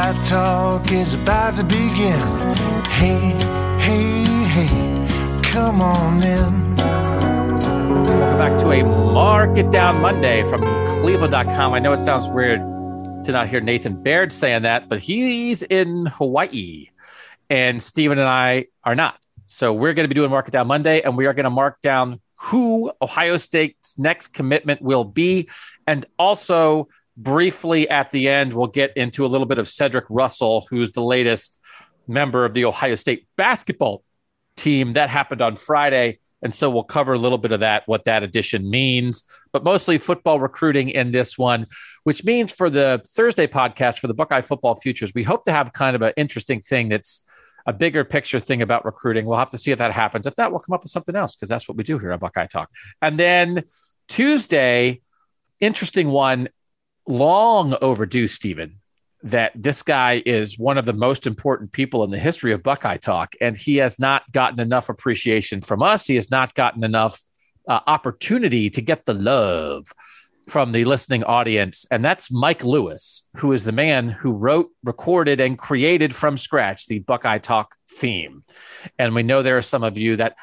Buckeye Talk is about to begin. Hey, hey, hey, come on in. Welcome back to a Mark It Down Monday from Cleveland.com. I know it sounds weird to not hear Nathan Baird saying that, but he's in Hawaii, and Steven and I are not. So we're going to be doing Mark It Down Monday, and we are going to mark down who Ohio State's next commitment will be, and also briefly at the end, we'll get into a little bit of Cedric Russell, who's the latest member of the Ohio State basketball team. That happened on Friday. And so we'll cover a little bit of that, what that addition means, but mostly football recruiting in this one, which means for the Thursday podcast for the Buckeye Football Futures, we hope to have kind of an interesting thing that's a bigger picture thing about recruiting. We'll have to see if that happens. If not, we'll come up with something else because that's what we do here on Buckeye Talk. And then Tuesday, interesting one, long overdue, Stephen, that this guy is one of the most important people in the history of Buckeye Talk, and he has not gotten enough appreciation from us. He has not gotten enough opportunity to get the love from the listening audience, and that's Mike Lewis, who is the man who wrote, recorded, and created from scratch the Buckeye Talk theme. And we know there are some of you that,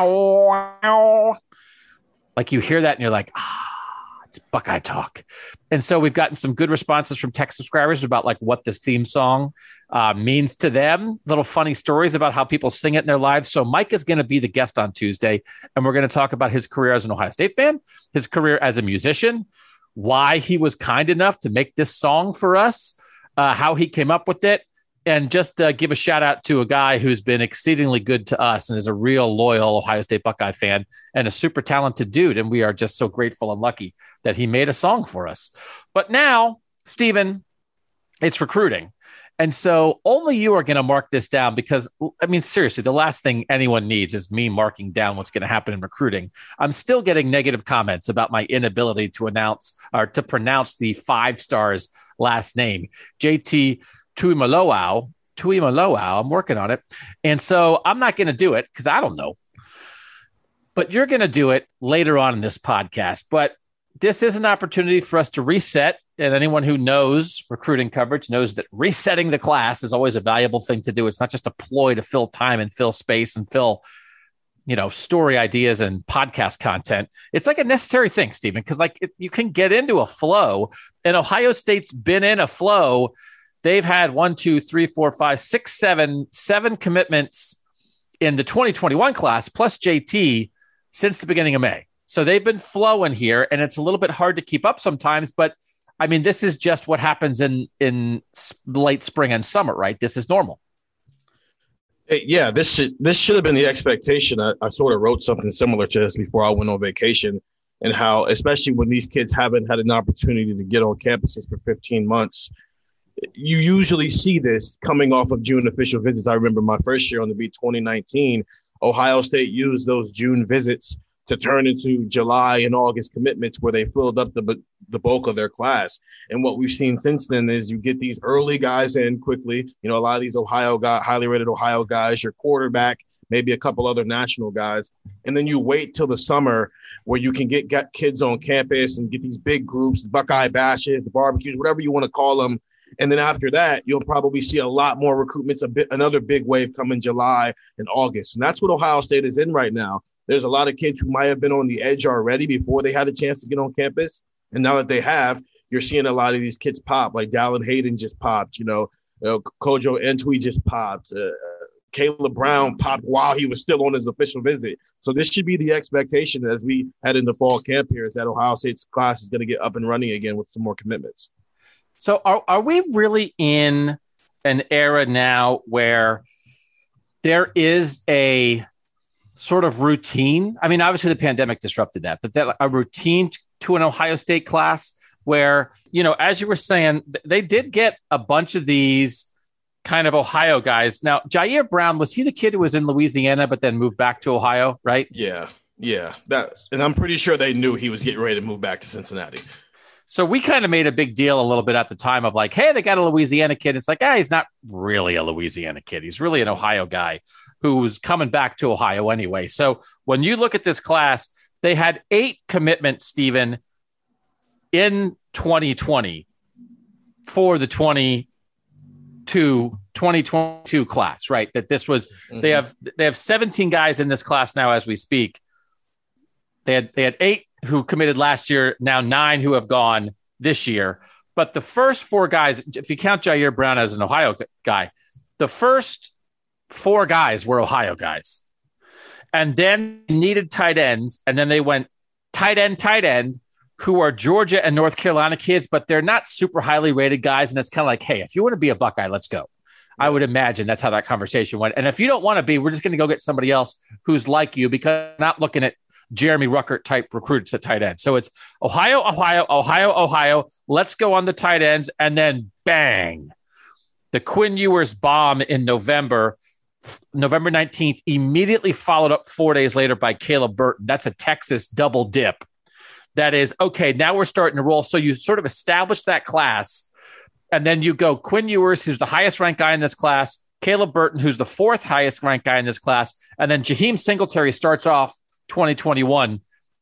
like you hear that and you're like, it's Buckeye Talk. And so we've gotten some good responses from tech subscribers about like what this theme song means to them, little funny stories about how people sing it in their lives. So Mike is going to be the guest on Tuesday, and we're going to talk about his career as an Ohio State fan, his career as a musician, why he was kind enough to make this song for us, how he came up with it, and just give a shout out to a guy who's been exceedingly good to us and is a real loyal Ohio State Buckeye fan and a super talented dude. And we are just so grateful and lucky that he made a song for us. But now, Stephen, it's recruiting. And so only you are going to mark this down because, I mean, seriously, the last thing anyone needs is me marking down what's going to happen in recruiting. I'm still getting negative comments about my inability to announce or to pronounce the 5-star's last name, JT Tuimoloau. I'm working on it. And so I'm not going to do it because I don't know. But you're going to do it later on in this podcast. But this is an opportunity for us to reset. And anyone who knows recruiting coverage knows that resetting the class is always a valuable thing to do. It's not just a ploy to fill time and fill space and fill, story ideas and podcast content. It's like a necessary thing, Stephen, because you can get into a flow, and Ohio State's been in a flow. They've had 7 commitments in the 2021 class plus JT since the beginning of May. So they've been flowing here, and it's a little bit hard to keep up sometimes. But I mean, this is just what happens in late spring and summer, right? This is normal. Yeah, this should have been the expectation. I sort of wrote something similar to this before I went on vacation, and how, especially when these kids haven't had an opportunity to get on campuses for 15 months, you usually see this coming off of June official visits. I remember my first year on the beat, 2019, Ohio State used those June visits to turn into July and August commitments where they filled up the bulk of their class. And what we've seen since then is you get these early guys in quickly. A lot of these Ohio guys, highly rated Ohio guys, your quarterback, maybe a couple other national guys. And then you wait till the summer where you can get kids on campus and get these big groups, the Buckeye bashes, the barbecues, whatever you want to call them. And then after that, you'll probably see a lot more recruitments, another big wave come in July and August. And that's what Ohio State is in right now. There's a lot of kids who might have been on the edge already before they had a chance to get on campus. And now that they have, you're seeing a lot of these kids pop, like Dallin Hayden just popped, Kojo Entwi just popped. Caleb Brown popped while he was still on his official visit. So this should be the expectation as we head into fall camp here, is that Ohio State's class is going to get up and running again with some more commitments. So are we really in an era now where there is a sort of routine? I mean, obviously the pandemic disrupted that, but that a routine to an Ohio State class where, as you were saying, they did get a bunch of these kind of Ohio guys. Now, Jair Brown, was he the kid who was in Louisiana but then moved back to Ohio, right? Yeah. And I'm pretty sure they knew he was getting ready to move back to Cincinnati. So we kind of made a big deal a little bit at the time of like, hey, they got a Louisiana kid. It's like, he's not really a Louisiana kid. He's really an Ohio guy who's coming back to Ohio anyway. So when you look at this class, they had 8 commitments, Stephen, in 2020 for the to 2022 class, right? That this was they have 17 guys in this class now as we speak. They had 8 who committed last year, now 9 who have gone this year. But the first 4 guys, if you count Jair Brown as an Ohio guy, the first 4 guys were Ohio guys. And then needed tight ends, and then they went tight end, who are Georgia and North Carolina kids, but they're not super highly rated guys. And it's kind of like, hey, if you want to be a Buckeye, let's go. I would imagine that's how that conversation went. And if you don't want to be, we're just going to go get somebody else who's like you, because we're not looking at Jeremy Ruckert type recruits at tight end. So it's Ohio. Let's go on the tight ends. And then bang, the Quinn Ewers bomb in November 19th, immediately followed up 4 days later by Caleb Burton. That's a Texas double dip. That is, okay, now we're starting to roll. So you sort of establish that class, and then you go Quinn Ewers, who's the highest ranked guy in this class, Caleb Burton, who's the 4th highest ranked guy in this class, and then Jaheim Singletary starts off 2021.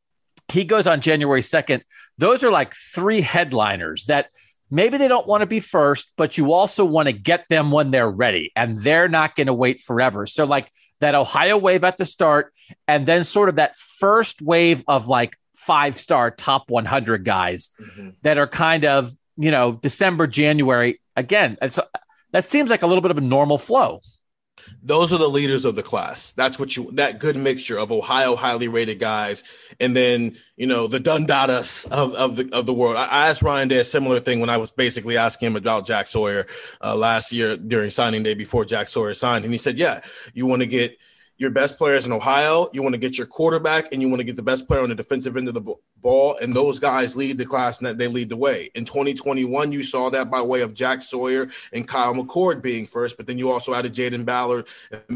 He goes on January 2nd. Those are like 3 headliners that maybe they don't want to be first, but you also want to get them when they're ready, and they're not going to wait forever. So like that Ohio wave at the start, and then sort of that first wave of like 5-star top 100 guys that are kind of, December, January. Again, that seems like a little bit of a normal flow. Those are the leaders of the class. That's that good mixture of Ohio highly rated guys, and then the Dundadas of the world. I asked Ryan Day a similar thing when I was basically asking him about Jack Sawyer last year during signing day before Jack Sawyer signed, and he said, "Yeah, you want to get your best players in Ohio, you want to get your quarterback, and you want to get the best player on the defensive end of the ball, and those guys lead the class and they lead the way." In 2021, you saw that by way of Jack Sawyer and Kyle McCord being first, but then you also added Jaden Ballard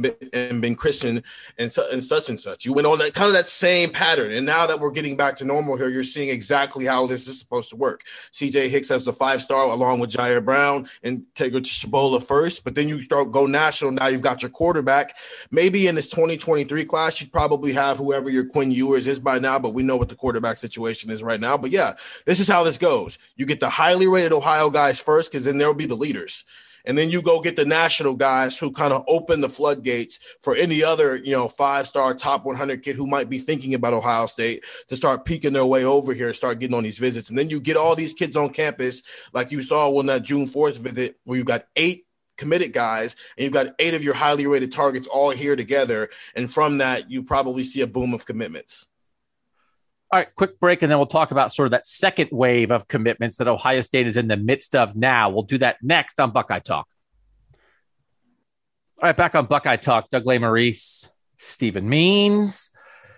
and Ben Christian and such and such. You went on that kind of that same pattern, and now that we're getting back to normal here, you're seeing exactly how this is supposed to work. CJ Hicks as the 5-star along with Jair Brown and Tigger Chabola first, but then you go national. Now you've got your quarterback. Maybe in this 2023 class, you'd probably have whoever your Quinn Ewers is by now, but we know what the quarterback situation is right now. But yeah, this is how this goes. You get the highly rated Ohio guys first, because then they'll be the leaders. And then you go get the national guys who kind of open the floodgates for any other, 5-star top 100 kid who might be thinking about Ohio State to start peeking their way over here and start getting on these visits. And then you get all these kids on campus, like you saw when that June 4th visit, where you got 8 committed guys, and you've got 8 of your highly rated targets all here together. And from that, you probably see a boom of commitments. All right, quick break, and then we'll talk about sort of that second wave of commitments that Ohio State is in the midst of now. We'll do that next on Buckeye Talk. All right, back on Buckeye Talk, Doug Lesmerises, Stephen Means.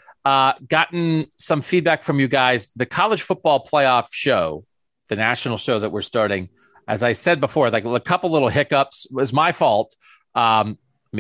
Gotten some feedback from you guys. The college football playoff show, the national show that we're starting, as I said before, like a couple little hiccups was my fault. If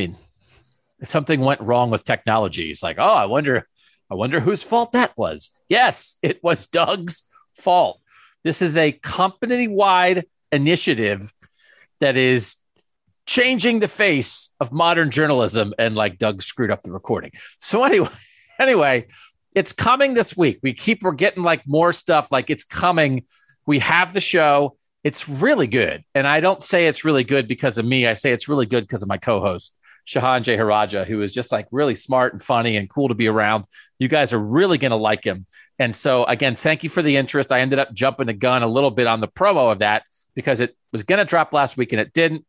something went wrong with technology, it's like, oh, I wonder whose fault that was. Yes, it was Doug's fault. This is a company-wide initiative that is changing the face of modern journalism, and like Doug screwed up the recording. So anyway, it's coming this week. We're getting like more stuff, like it's coming. We have the show. It's really good. And I don't say it's really good because of me. I say it's really good because of my co-host, Shahan Jeharaja, who is just like really smart and funny and cool to be around. You guys are really going to like him. And so again, thank you for the interest. I ended up jumping the gun a little bit on the promo of that because it was going to drop last week and it didn't.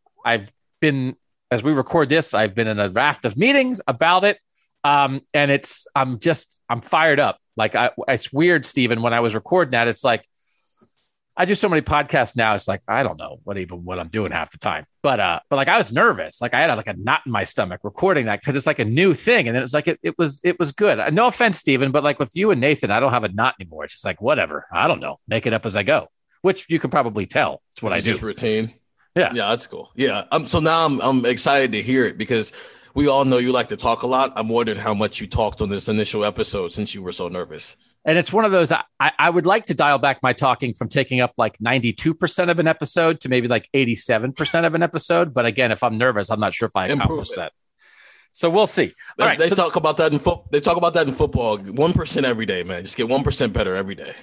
As we record this, I've been in a raft of meetings about it. And I'm fired up. Like it's weird, Stephen, when I was recording that, it's like, I do so many podcasts now. It's like, I don't know what I'm doing half the time, but like I was nervous. Like I had like a knot in my stomach recording that because it's like a new thing. And then it's like, it was good. No offense, Stephen, but like with you and Nathan, I don't have a knot anymore. It's just like, whatever. I don't know. Make it up as I go, which you can probably tell. It's what I do. Just routine. Yeah. Yeah. That's cool. Yeah. So now I'm excited to hear it because we all know you like to talk a lot. I'm wondering how much you talked on this initial episode since you were so nervous. And it's one of those, I would like to dial back my talking from taking up like 92% of an episode to maybe like 87% of an episode. But again, if I'm nervous, I'm not sure if I accomplish that. So we'll see. All right. They talk about that in football. 1% every day, man. Just get 1% better every day.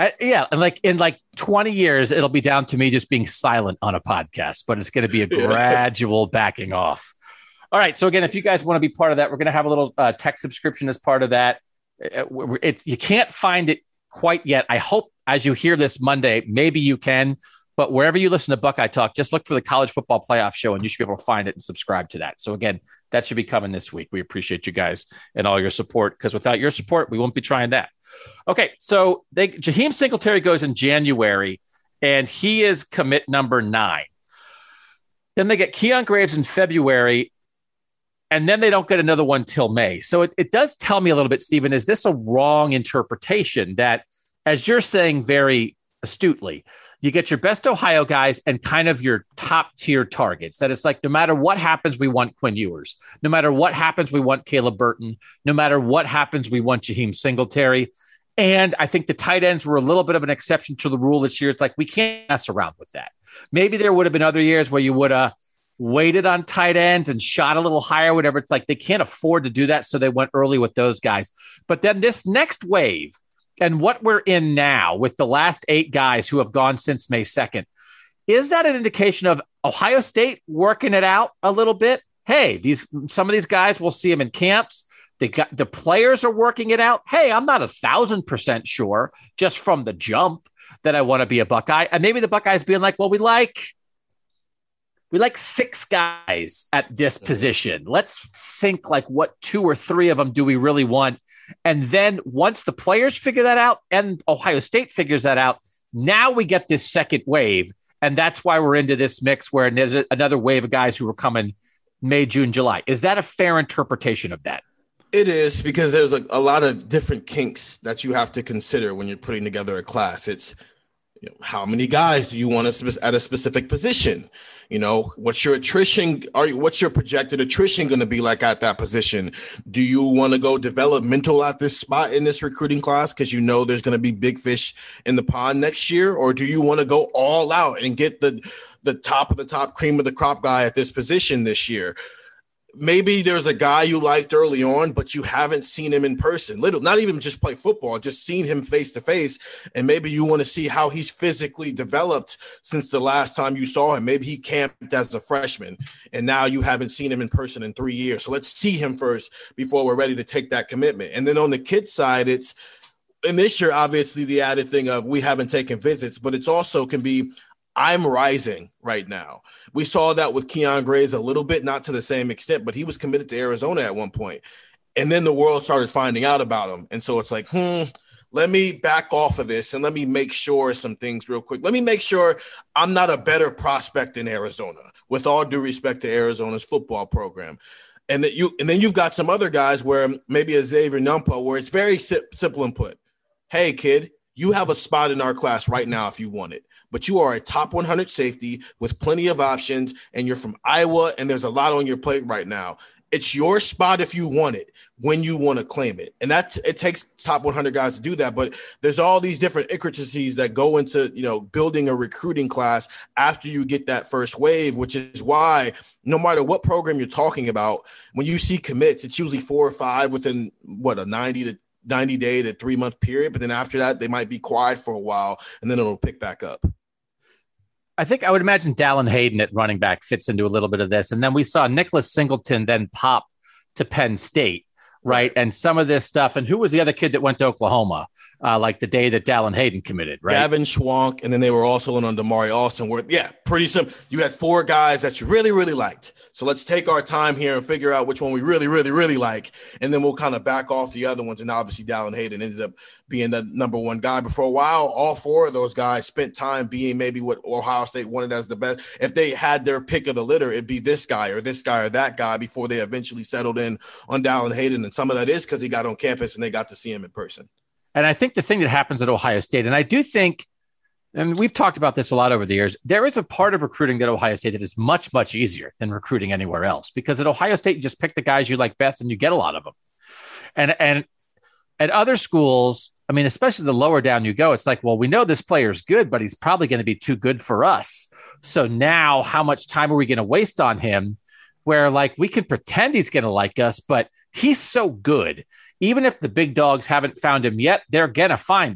Yeah. And like in like 20 years, it'll be down to me just being silent on a podcast, but it's going to be a gradual backing off. All right. So again, if you guys want to be part of that, we're going to have a little tech subscription as part of that. You can't find it quite yet. I hope as you hear this Monday, maybe you can, but wherever you listen to Buckeye Talk, just look for the College Football Playoff Show and you should be able to find it and subscribe to that. So again, that should be coming this week. We appreciate you guys and all your support, because without your support, we won't be trying that. Okay. So Jaheim Singletary goes in January and he is commit number 9. Then they get Keon Graves in February, and then they don't get another one till May. So it does tell me a little bit, Stephen, is this a wrong interpretation that, as you're saying very astutely, you get your best Ohio guys and kind of your top tier targets, that it's like, no matter what happens, we want Quinn Ewers. No matter what happens, we want Caleb Burton. No matter what happens, we want Jaheim Singletary. And I think the tight ends were a little bit of an exception to the rule this year. It's like, we can't mess around with that. Maybe there would have been other years where you would have waited on tight ends and shot a little higher, whatever. It's like they can't afford to do that. So they went early with those guys. But then this next wave and what we're in now with the last 8 guys who have gone since May 2nd, is that an indication of Ohio State working it out a little bit? Hey, some of these guys, we'll see them in camps. The players are working it out. Hey, I'm not 1,000% sure just from the jump that I want to be a Buckeye. And maybe the Buckeyes being like, well, we like 6 guys at this position. Let's think like what 2 or 3 of them do we really want? And then once the players figure that out and Ohio State figures that out, now we get this second wave. And that's why we're into this mix where there's another wave of guys who are coming May, June, July. Is that a fair interpretation of that? It is, because there's a lot of different kinks that you have to consider when you're putting together a class. It's, how many guys do you want at a specific position? What's your attrition? What's your projected attrition going to be like at that position? Do you want to go developmental at this spot in this recruiting class because there's going to be big fish in the pond next year? Or do you want to go all out and get the top of the top, cream of the crop guy at this position this year? Maybe there's a guy you liked early on, but you haven't seen him in person. Not even just play football, just seen him face to face. And maybe you want to see how he's physically developed since the last time you saw him. Maybe he camped as a freshman and now you haven't seen him in person in 3 years. So let's see him first before we're ready to take that commitment. And then on the kid side, it's in this year, obviously the added thing of we haven't taken visits, but it's also can be, I'm rising right now. We saw that with Keon Graves a little bit, not to the same extent, but he was committed to Arizona at one point. And then the world started finding out about him. And so it's like, let me back off of this and let me make sure some things real quick. Let me make sure I'm not a better prospect in Arizona, with all due respect to Arizona's football program. And then you've got some other guys where maybe a Xavier Numpa, where it's very simple and put, hey, kid, you have a spot in our class right now if you want it. But you are a top 100 safety with plenty of options, and you're from Iowa, and there's a lot on your plate right now. It's your spot if you want it, when you want to claim it. And it takes top 100 guys to do that. But there's all these different intricacies that go into, building a recruiting class after you get that first wave, which is why no matter what program you're talking about, when you see commits, it's usually 4 or 5 within a 90 day to 3 month period. But then after that, they might be quiet for a while and then it'll pick back up. I think I would imagine Dallin Hayden at running back fits into a little bit of this. And then we saw Nicholas Singleton then pop to Penn State, right? And some of this stuff. And who was the other kid that went to Oklahoma, like the day that Dallin Hayden committed, right? Gavin Schwank. And then they were also in on Damari Alston. Pretty simple. You had 4 guys that you really, really liked. So let's take our time here and figure out which one we really, really, really like. And then we'll kind of back off the other ones. And obviously Dallin Hayden ended up being the number 1 guy. But for a while, all 4 of those guys spent time being maybe what Ohio State wanted as the best. If they had their pick of the litter, it'd be this guy or that guy before they eventually settled in on Dallin Hayden. And some of that is because he got on campus and they got to see him in person. And I think the thing that happens at Ohio State, and I do think, and we've talked about this a lot over the years, there is a part of recruiting at Ohio State that is much, much easier than recruiting anywhere else, because at Ohio State, you just pick the guys you like best and you get a lot of them. And at other schools, I mean, especially the lower down you go, it's like, well, we know this player's good, but he's probably going to be too good for us. So now how much time are we going to waste on him? Where like we can pretend he's going to like us, but he's so good. Even if the big dogs haven't found him yet, they're going to find him.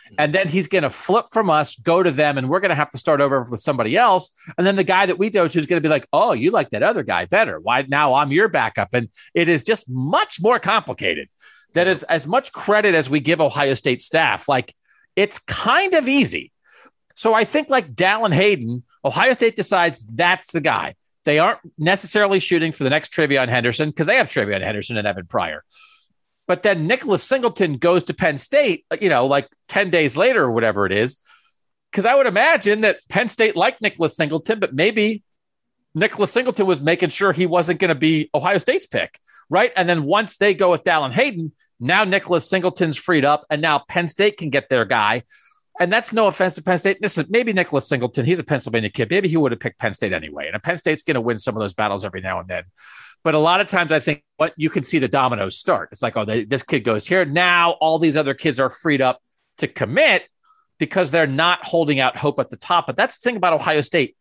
And then he's going to flip from us, go to them, and we're going to have to start over with somebody else. And then the guy that we go to is going to be like, oh, you like that other guy better. Why now I'm your backup? And it is just much more complicated. That is as much credit as we give Ohio State staff. Like, it's kind of easy. So I think like Dallin Hayden, Ohio State decides that's the guy. They aren't necessarily shooting for the next TreVeyon Henderson because they have TreVeyon Henderson and Evan Pryor. But then Nicholas Singleton goes to Penn State, like 10 days later or whatever it is. Because I would imagine that Penn State liked Nicholas Singleton, but maybe Nicholas Singleton was making sure he wasn't going to be Ohio State's pick, right? And then once they go with Dallin Hayden, now Nicholas Singleton's freed up, and now Penn State can get their guy. And that's no offense to Penn State. Listen, maybe Nicholas Singleton, he's a Pennsylvania kid. Maybe he would have picked Penn State anyway. And Penn State's going to win some of those battles every now and then. But a lot of times I think you can see the dominoes start. It's like, this kid goes here. Now all these other kids are freed up to commit because they're not holding out hope at the top. But that's the thing about Ohio State.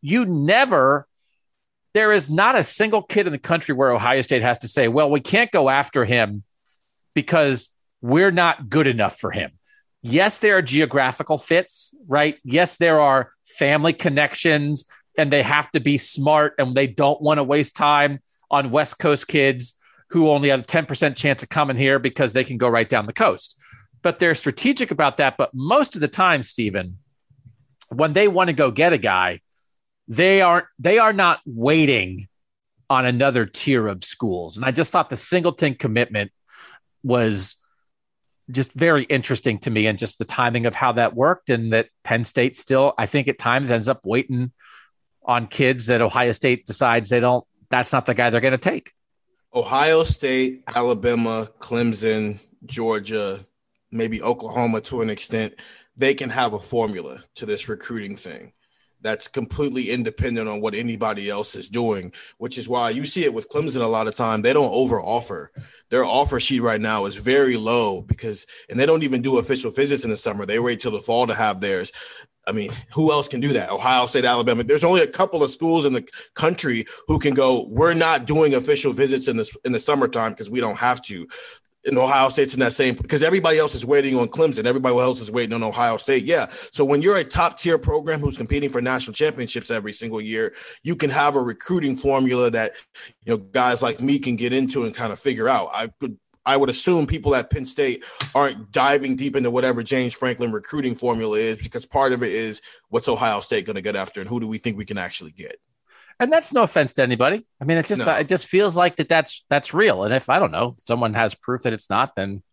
There is not a single kid in the country where Ohio State has to say, well, we can't go after him because we're not good enough for him. Yes, there are geographical fits, right? Yes, there are family connections, and they have to be smart, and they don't want to waste time on West Coast kids who only have a 10% chance of coming here because they can go right down the coast. But they're strategic about that. But most of the time, Stephen, when they want to go get a guy, they are not waiting on another tier of schools. And I just thought the Singleton commitment was just very interesting to me, and just the timing of how that worked, and that Penn State still, I think at times ends up waiting on kids that Ohio State decides that's not the guy they're going to take. Ohio State, Alabama, Clemson, Georgia, maybe Oklahoma to an extent, they can have a formula to this recruiting thing that's completely independent on what anybody else is doing, which is why you see it with Clemson a lot of time. They don't over offer. Their offer sheet right now is very low and they don't even do official visits in the summer. They wait till the fall to have theirs. I mean, who else can do that? Ohio State, Alabama. There's only a couple of schools in the country who can go, we're not doing official visits in the summertime because we don't have to. And Ohio State's in that same, because everybody else is waiting on Clemson. Everybody else is waiting on Ohio State. Yeah. So when you're a top tier program who's competing for national championships every single year, you can have a recruiting formula that, guys like me can get into and kind of figure out. I would assume people at Penn State aren't diving deep into whatever James Franklin recruiting formula is, because part of it is what's Ohio State going to get after and who do we think we can actually get? And that's no offense to anybody. I mean, it just feels like that's real. And if someone has proof that it's not, then,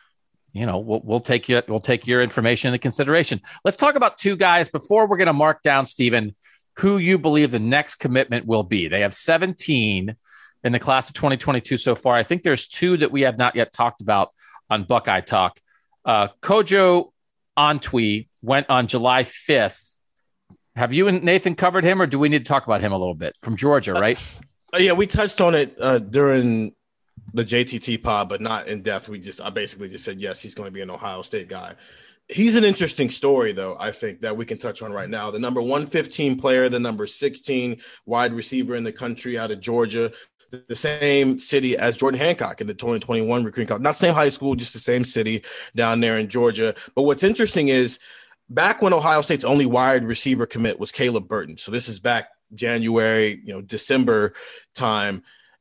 we'll take your information into consideration. Let's talk about two guys before we're going to mark down, Stephen, who you believe the next commitment will be. They have 17 in the class of 2022 so far. I think there's two that we have not yet talked about on Buckeye Talk. Kojo Antwi went on July 5th. Have you and Nathan covered him, or do we need to talk about him a little bit? From Georgia, right? Yeah, we touched on it during the JTT pod, but not in depth. I basically just said, yes, he's going to be an Ohio State guy. He's an interesting story, though, I think, that we can touch on right now. The number 115 player, the number 16 wide receiver in the country out of Georgia, the same city as Jordan Hancock in the 2021 recruiting class. Not same high school, just the same city down there in Georgia. But what's interesting is, back when Ohio State's only wide receiver commit was Caleb Burton. So this is back January, December time.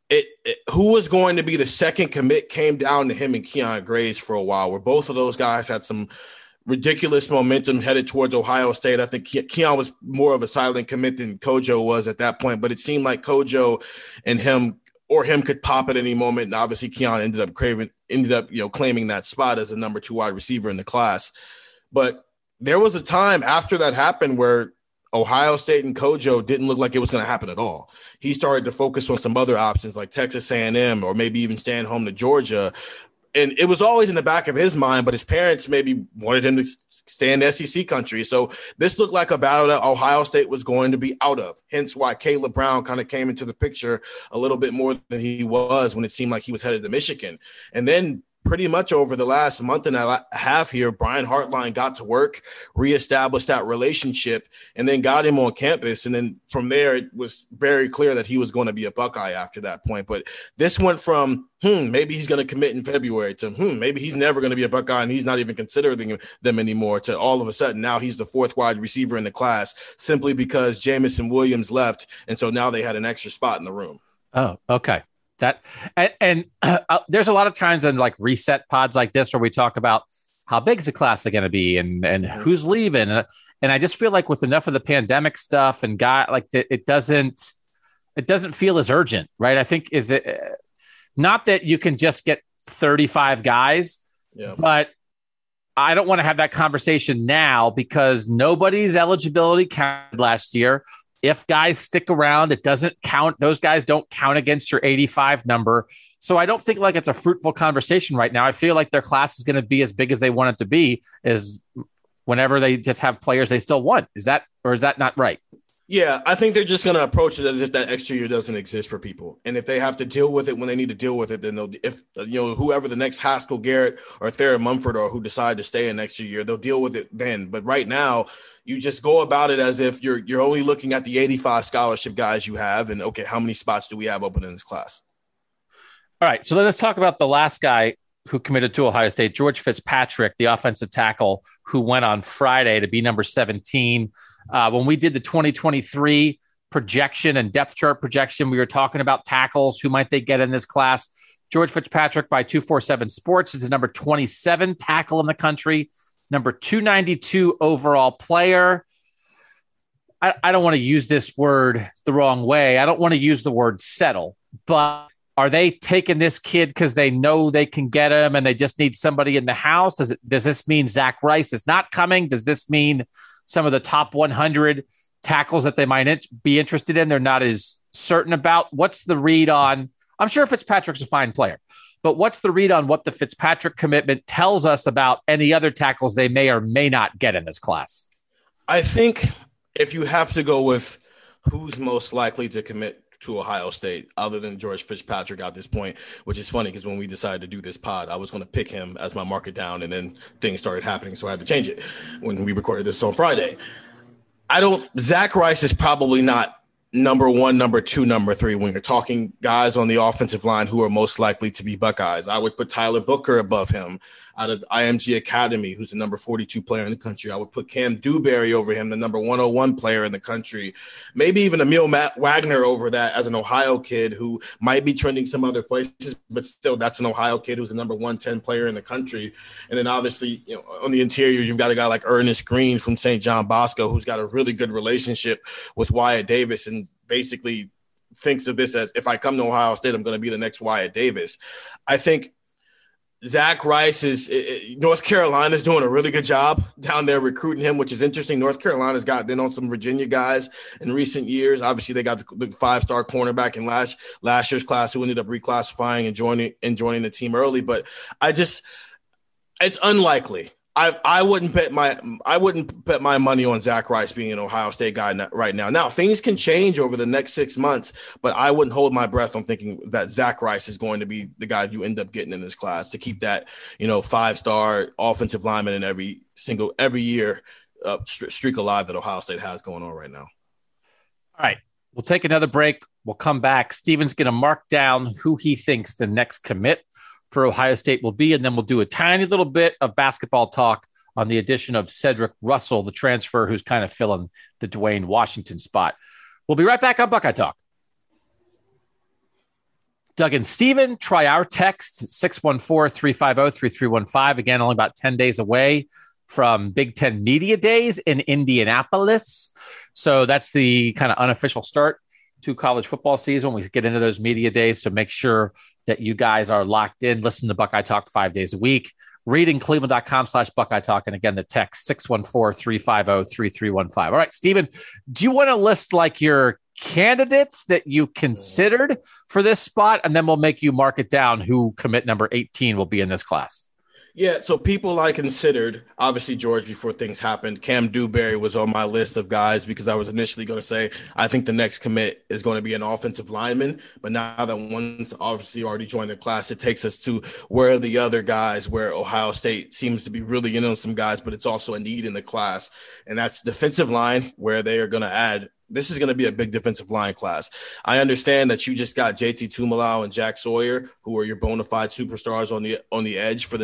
Who was going to be the second commit came down to him and Keon Graves for a while, where both of those guys had some ridiculous momentum headed towards Ohio State. I think Keon was more of a silent commit than Kojo was at that point, but it seemed like Kojo and him could pop at any moment. And obviously Keon ended up claiming that spot as the number 2 wide receiver in the class. But there was a time after that happened where Ohio State and Kojo didn't look like it was going to happen at all. He started to focus on some other options like Texas A&M or maybe even staying home to Georgia. And it was always in the back of his mind, but his parents maybe wanted him to stay in the SEC country. So this looked like a battle that Ohio State was going to be out of. Hence why Caleb Brown kind of came into the picture a little bit more than he was when it seemed like he was headed to Michigan. And then pretty much over the last month and a half here, Brian Hartline got to work, reestablished that relationship, and then got him on campus. And then from there, it was very clear that he was going to be a Buckeye after that point. But this went from, maybe he's going to commit in February to, maybe he's never going to be a Buckeye and he's not even considering them anymore, to all of a sudden now he's the fourth wide receiver in the class simply because Jamison Williams left. And so now they had an extra spot in the room. Oh, okay. There's a lot of times in like reset pods like this where we talk about how big is the class going to be and who's leaving. And I just feel like with enough of the pandemic stuff and it doesn't feel as urgent, right? I think is it not that you can just get 35 guys, but I don't want to have that conversation now because nobody's eligibility counted last year. If guys stick around, it doesn't count. Those guys don't count against your 85 number. So I don't think like it's a fruitful conversation right now. I feel like their class is going to be as big as they want it to be is whenever they just have players they still want. Is that not right? Yeah, I think they're just going to approach it as if that extra year doesn't exist for people. And if they have to deal with it when they need to deal with it, then whoever the next Haskell Garrett or Thayer Mumford or who decide to stay an extra year, they'll deal with it then. But right now, you just go about it as if you're only looking at the 85 scholarship guys you have. And okay, how many spots do we have open in this class? All right, so let's talk about the last guy who committed to Ohio State, George Fitzpatrick, the offensive tackle who went on Friday to be number 17. When we did the 2023 projection and depth chart projection, we were talking about tackles. Who might they get in this class? George Fitzpatrick by 247 Sports is the number 27 tackle in the country, number 292 overall player. I don't want to use this word the wrong way. I don't want to use the word settle, but are they taking this kid because they know they can get him and they just need somebody in the house? Does this mean Zach Rice is not coming? Does this mean some of the top 100 tackles that they might be interested in, they're not as certain about? What's the read on? I'm sure Fitzpatrick's a fine player, but what's the read on what the Fitzpatrick commitment tells us about any other tackles they may or may not get in this class? I think if you have to go with who's most likely to commit to Ohio State other than George Fitzpatrick at this point, which is funny because when we decided to do this pod, I was going to pick him as my market down and then things started happening. So I had to change it when we recorded this on Friday. Zach Rice is probably not number one, number two, number three when you're talking guys on the offensive line who are most likely to be Buckeyes. I would put Tyler Booker above him out of IMG Academy, who's the number 42 player in the country. I would put Cam Dewberry over him, the number 101 player in the country. Maybe even Emil Wagner over that as an Ohio kid who might be trending some other places, but still that's an Ohio kid who's the number 110 player in the country. And then obviously, on the interior, you've got a guy like Ernest Green from St. John Bosco, who's got a really good relationship with Wyatt Davis and basically thinks of this as, if I come to Ohio State, I'm going to be the next Wyatt Davis. I think Zach Rice North Carolina's doing a really good job down there recruiting him, which is interesting. North Carolina's gotten in on some Virginia guys in recent years. Obviously, they got the 5-star cornerback in last year's class who ended up reclassifying and joining the team early. But it's unlikely. I wouldn't bet my money on Zach Rice being an Ohio State guy right now. Now, things can change over the next 6 months, but I wouldn't hold my breath on thinking that Zach Rice is going to be the guy you end up getting in this class to keep that, 5-star offensive lineman in every year streak alive that Ohio State has going on right now. All right, we'll take another break. We'll come back. Steven's going to mark down who he thinks the next commit for Ohio State will be, and then we'll do a tiny little bit of basketball talk on the addition of Cedric Russell, the transfer who's kind of filling the Dwayne Washington spot. We'll be right back on Buckeye Talk. Doug and Steven, try our text, 614-350-3315. Again, only about 10 days away from Big Ten Media Days in Indianapolis. So that's the kind of unofficial start to college football season when we get into those media days. So make sure that you guys are locked in. Listen to Buckeye Talk 5 days a week. Reading cleveland.com/Buckeye Talk. And again, the text 614-350-3315. All right, Steven, do you want to list like your candidates that you considered for this spot? And then we'll make you mark it down who commit number 18 will be in this class. Yeah, so people I considered, obviously, George, before things happened, Cam Dewberry was on my list of guys because I was initially going to say, I think the next commit is going to be an offensive lineman. But now that one's obviously already joined the class, it takes us to where are the other guys, where Ohio State seems to be really in on some guys, but it's also a need in the class. And that's defensive line, where they are going to add. This is going to be a big defensive line class. I understand that you just got JT Tumalau and Jack Sawyer, who are your bona fide superstars on the edge for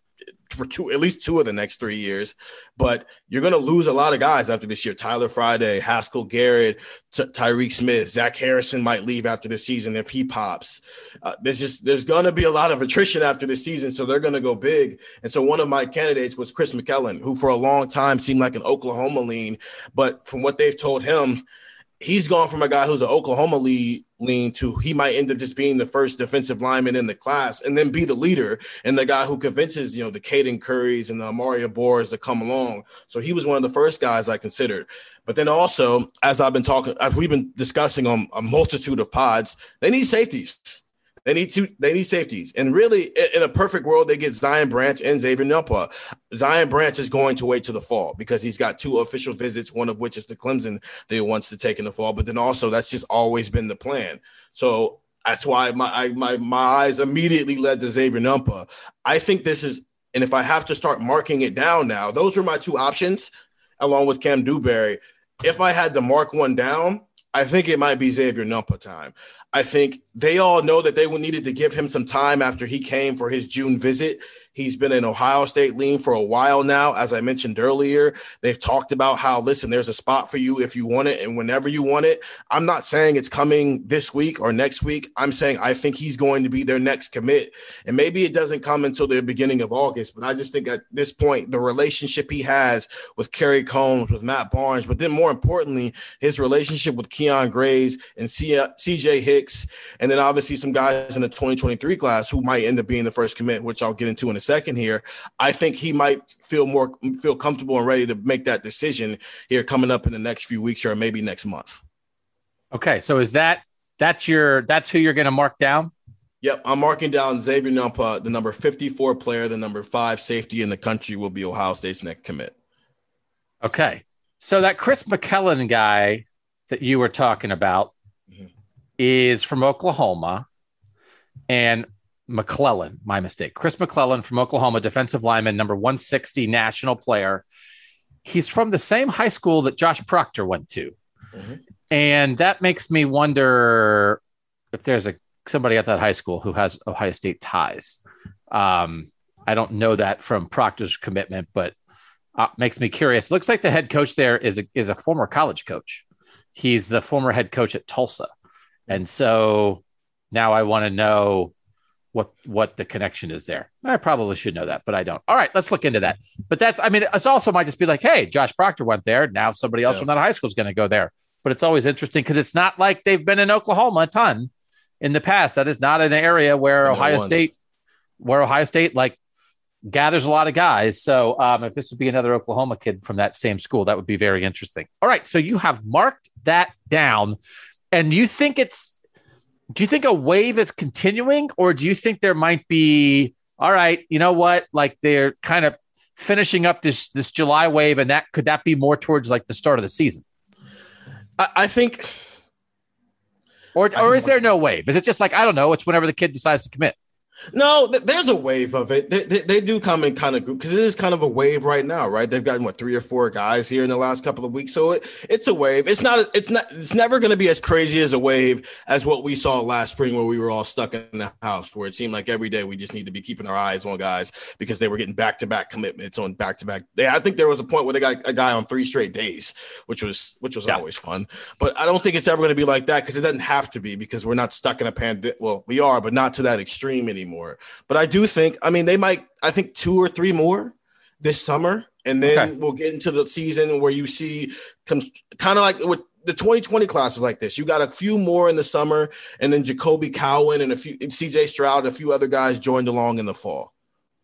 at least 2 of the next 3 years, but you're going to lose a lot of guys after this year. Tyler Friday, Haskell Garrett, Tyreek Smith, Zach Harrison might leave after this season if he pops. There's going to be a lot of attrition after this season, so they're going to go big. And so one of my candidates was Chris McKellen, who for a long time seemed like an Oklahoma lean, but from what they've told him, he's gone from a guy who's an Oklahoma lean to he might end up just being the first defensive lineman in the class and then be the leader and the guy who convinces, the Caden Currys and the Amari Abors to come along. So he was one of the first guys I considered. But then also, as we've been discussing on a multitude of pods, they need safeties. They need safeties. And really, in a perfect world, they get Zion Branch and Xavier Nuppa. Zion Branch is going to wait to the fall because he's got 2 official visits, one of which is to Clemson that he wants to take in the fall. But then also, that's just always been the plan. So that's why my eyes immediately led to Xavier Nuppa. I think this is, and if I have to start marking it down now, those are my 2 options, along with Cam Dewberry. If I had to mark one down, I think it might be Xavier Nuppa time. I think they all know that they needed to give him some time after he came for his June visit. He's been an Ohio State lean for a while now. As I mentioned earlier, they've talked about how, listen, there's a spot for you if you want it and whenever you want it. I'm not saying it's coming this week or next week. I'm saying I think he's going to be their next commit. And maybe it doesn't come until the beginning of August, but I just think at this point, the relationship he has with Kerry Combs, with Matt Barnes, but then more importantly, his relationship with Keon Graves and CJ Hicks, and then obviously some guys in the 2023 class who might end up being the first commit, which I'll get into in a second here. I think he might feel comfortable and ready to make that decision here coming up in the next few weeks or maybe next month. Okay, so is that's who you're going to mark down? Yep, I'm marking down Xavier Nuppa, the number 54 player, the number 5 safety in the country will be Ohio State's next commit. Okay, so that Chris McKellen guy that you were talking about is from Oklahoma, and McClellan, my mistake. Chris McClellan from Oklahoma, defensive lineman, number 160 national player. He's from the same high school that Josh Proctor went to. Mm-hmm. And that makes me wonder if there's somebody at that high school who has Ohio State ties. I don't know that from Proctor's commitment, but makes me curious. Looks like the head coach there is a former college coach. He's the former head coach at Tulsa. And so now I want to know what the connection is there. I probably should know that, but I don't. All right, let's look into that. But it's also might just be like, hey, Josh Proctor went there. Now somebody else from that high school is going to go there. But it's always interesting because it's not like they've been in Oklahoma a ton in the past. That is not an area where Ohio State like gathers a lot of guys. So if this would be another Oklahoma kid from that same school, that would be very interesting. All right, so you have marked that down, and do you think a wave is continuing, or do you think there might be, all right, you know what, like they're kind of finishing up this July wave, and could that be more towards like the start of the season? I think. Or is there no wave? Is it just like, I don't know, it's whenever the kid decides to commit? No, there's a wave of it. They do come in kind of group because it is kind of a wave right now, right? They've gotten 3 or 4 guys here in the last couple of weeks, so it's a wave. It's never going to be as crazy as a wave as what we saw last spring, where we were all stuck in the house, where it seemed like every day we just need to be keeping our eyes on guys because they were getting back-to-back commitments on back-to-back. I think there was a point where they got a guy on 3 straight days, which was always fun. But I don't think it's ever going to be like that because it doesn't have to be, because we're not stuck in a pandemic. Well, we are, but not to that extreme anymore. But I do think, they might, 2 or 3 more this summer. And then we'll get into the season where you see kind of like with the 2020 classes like this. You got a few more in the summer, and then Jacoby Cowan and CJ Stroud, and a few other guys joined along in the fall.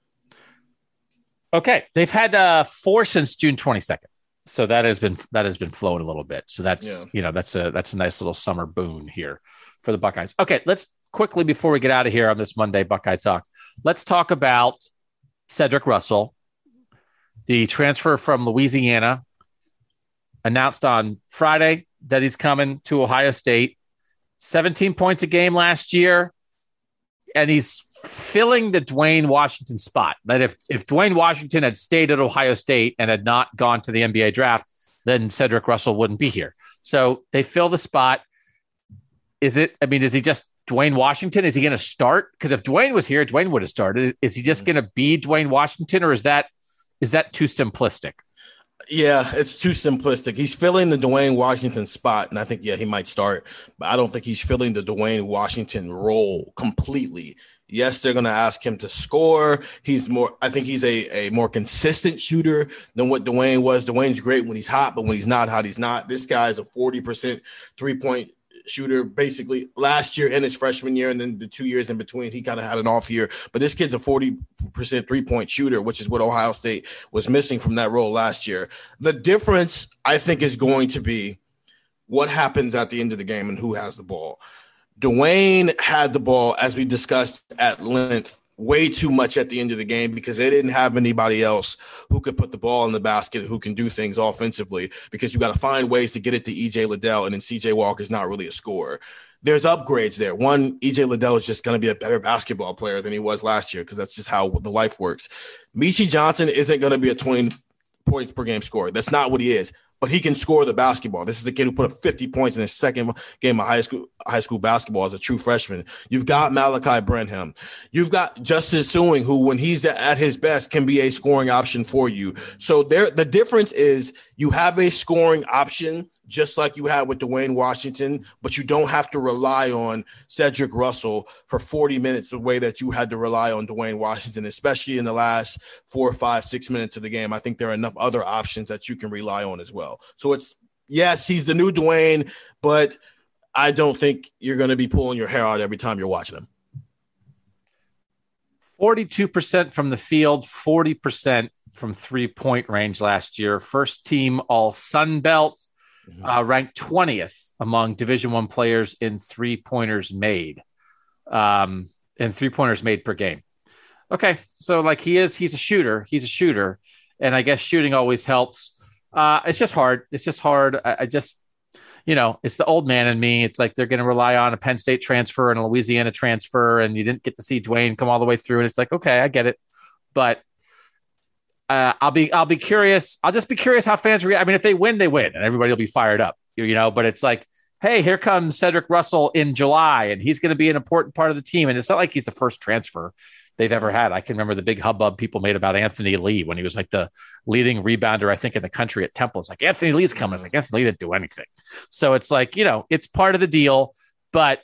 Okay. They've had 4 since June 22nd. So that has been flowing a little bit. So that's, that's a nice little summer boon here for the Buckeyes. Okay. Let's quickly, before we get out of here on this Monday Buckeye Talk, let's talk about Cedric Russell, the transfer from Louisiana, announced on Friday that he's coming to Ohio State. 17 points a game last year, and he's filling the Dwayne Washington spot. But if Dwayne Washington had stayed at Ohio State and had not gone to the NBA draft, then Cedric Russell wouldn't be here. So they fill the spot. Is he just Dwayne Washington? Is he going to start? Because if Dwayne was here, Dwayne would have started. Is he just going to be Dwayne Washington, or is that too simplistic? Yeah, it's too simplistic. He's filling the Dwayne Washington spot, and I think, he might start, but I don't think he's filling the Dwayne Washington role completely. Yes, they're going to ask him to score. I think he's a more consistent shooter than what Dwayne was. Dwayne's great when he's hot, but when he's not hot, he's not. This guy's a 40% three-point shooter basically last year and his freshman year, and then the 2 years in between he kind of had an off year, but this kid's a 40% three-point shooter, which is what Ohio State was missing from that role last year. The difference, I think, is going to be what happens at the end of the game and who has the ball. Dwayne had the ball, as we discussed at length, way too much at the end of the game because they didn't have anybody else who could put the ball in the basket, who can do things offensively, because you got to find ways to get it to EJ Liddell, and then CJ Walker's not really a scorer. There's upgrades there. One, EJ Liddell is just going to be a better basketball player than he was last year because that's just how the life works. Michi Johnson isn't going to be a 20 points per game scorer. That's not what he is. But he can score the basketball. This is a kid who put up 50 points in his second game of high school basketball as a true freshman. You've got Malachi Branham. You've got Justice Suing, who, when he's at his best, can be a scoring option for you. So the difference is you have a scoring option just like you had with Dwayne Washington, but you don't have to rely on Cedric Russell for 40 minutes the way that you had to rely on Dwayne Washington, especially in the last 4, 5, 6 minutes of the game. I think there are enough other options that you can rely on as well. So yes, he's the new Dwayne, but I don't think you're going to be pulling your hair out every time you're watching him. 42% from the field, 40% from 3-point range last year. First team all Sun Belt. Ranked 20th among Division I players in three-pointers made, and three-pointers made per game. Okay, so he's a shooter, and I guess shooting always helps. It's just hard. I just, it's the old man in me. It's like they're going to rely on a Penn State transfer and a Louisiana transfer, and you didn't get to see Dwayne come all the way through. And it's like, okay, I get it, but I'll be curious. I'll just be curious how fans react. I mean, if they win, they win, and everybody will be fired up, But it's like, hey, here comes Cedric Russell in July, and he's going to be an important part of the team. And it's not like he's the first transfer they've ever had. I can remember the big hubbub people made about Anthony Lee when he was like the leading rebounder, I think, in the country at Temple. It's like, Anthony Lee's coming. It's like, Anthony Lee didn't do anything. So it's like, it's part of the deal. But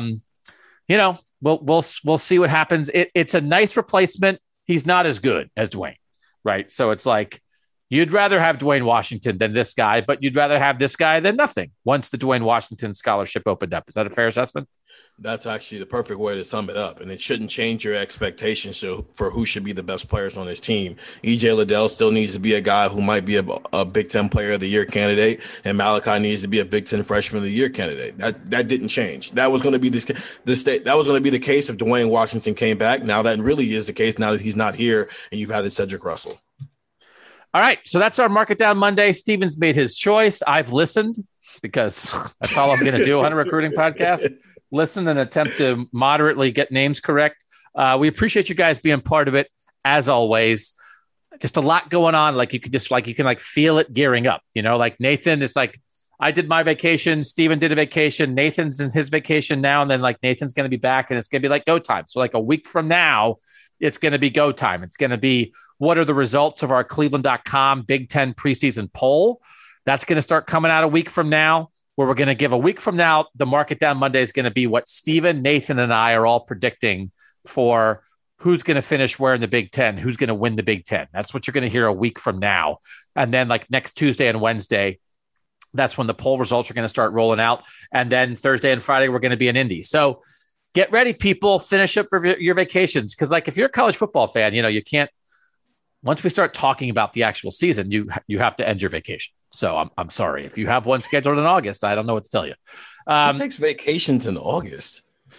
we'll see what happens. It's a nice replacement. He's not as good as Dwayne. Right. So it's like you'd rather have Dwayne Washington than this guy, but you'd rather have this guy than nothing once the Dwayne Washington scholarship opened up. Is that a fair assessment? That's actually the perfect way to sum it up. And it shouldn't change your expectations for who should be the best players on his team. EJ Liddell still needs to be a guy who might be a Big Ten Player of the Year candidate, and Malachi needs to be a Big Ten Freshman of the Year candidate. That didn't change. That was going to be that was going to be the case if Dwayne Washington came back. Now that really is the case now that he's not here, and you've added Cedric Russell. All right, so that's our Mark It Down Monday. Steven's made his choice. I've listened because that's all I'm going to do on a recruiting podcast. Listen and attempt to moderately get names correct. We appreciate you guys being part of it, as always. Just a lot going on. You can feel it gearing up. Nathan is like, I did my vacation. Steven did a vacation. Nathan's in his vacation now, and then Nathan's going to be back, and it's going to be go time. So a week from now, it's going to be go time. It's going to be what are the results of our Cleveland.com Big Ten preseason poll. That's going to start coming out a week from now, where we're going to give a week from now. The Mark It Down Monday is going to be what Steven, Nathan, and I are all predicting for who's going to finish where in the Big Ten, who's going to win the Big Ten. That's what you're going to hear a week from now. And then next Tuesday and Wednesday, that's when the poll results are going to start rolling out. And then Thursday and Friday, we're going to be in Indy. So get ready, people. Finish up for your vacations. Because if you're a college football fan, you can't, once we start talking about the actual season, you have to end your vacation. So I'm sorry. If you have one scheduled in August, I don't know what to tell you. Who takes vacations in August?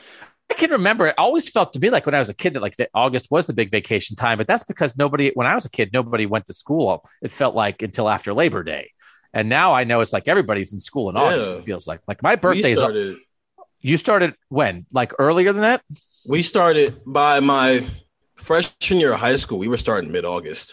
I can remember it always felt to me like when I was a kid that like that August was the big vacation time, but that's because when I was a kid, nobody went to school. It felt like until after Labor Day. And now I know it's like everybody's in school in August. It feels like my birthday is. You started when? Like earlier than that? We started by my freshman year of high school. We were starting mid-August.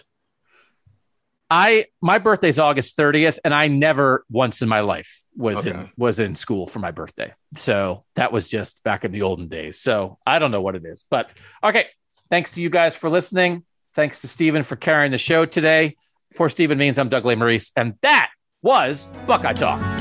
My birthday's August 30th, and I never once in my life was in school for my birthday. So that was just back in the olden days. So I don't know what it is, but okay. Thanks to you guys for listening. Thanks to Stephen for carrying the show today. For Stephen Means, I'm Doug Lesmerises, and that was Buckeye Talk.